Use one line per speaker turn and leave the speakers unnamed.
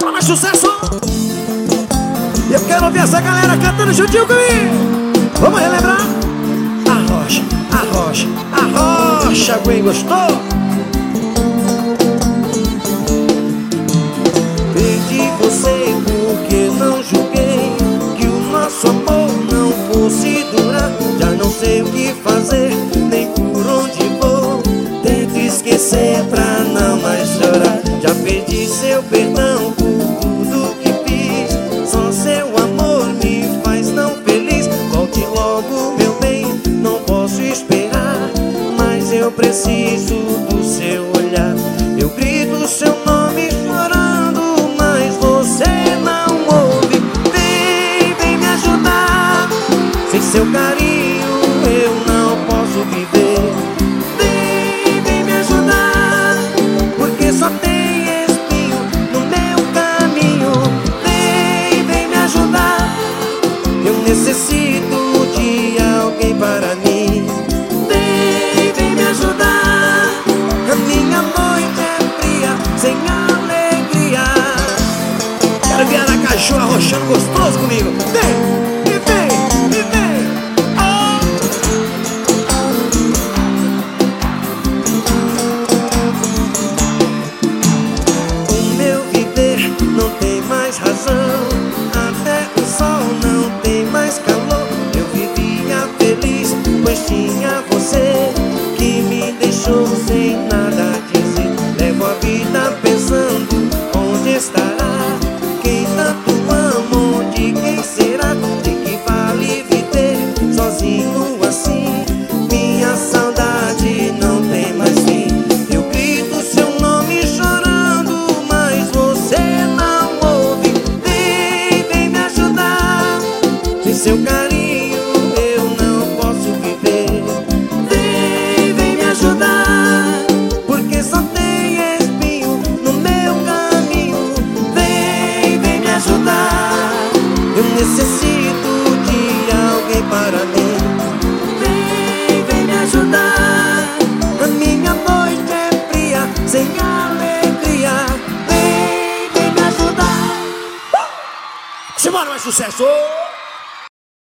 Mais sucesso! Eu quero ouvir essa galera cantando juntinho comigo. Vamos relembrar? Arrocha, arrocha, arrocha, Gwen, gostou? Perdi você porque não julguei que o nosso amor não fosse durar. Já não sei o que fazer, nem por onde vou. Tento esquecer pra não mais chorar. Já perdi seu perdão por tudo que fiz. Só seu amor me faz tão feliz. Volte logo, meu bem, não posso esperar. Mas eu preciso do seu olhar. Eu grito seu nome chorando, mas você não ouve. Vem me ajudar. Sem seu carinho eu não posso viver. Vem me ajudar, porque só tem espinho no meu caminho. Vem me ajudar. Eu necessito de alguém para mim. Vem me ajudar. A minha noite é fria, sem alegria. Quero ver Aracaju arrochando gostoso comigo. Vem! Não tem mais razão, até o sol não tem mais calor. Eu vivia feliz, pois tinha você que me deixou sem nada a dizer. Levo a vida pensando onde estará quem tanto amo, de quem será, de que vale viver sozinho assim. Minha saudade não tem mais fim. Eu grito seu nome chorando, mas você seu carinho eu não posso viver. Vem me ajudar, porque só tem espinho no meu caminho. Vem me ajudar. Eu necessito de alguém para mim. Vem me ajudar. A minha noite é fria, sem alegria. Vem me ajudar. Simbora, mais sucesso!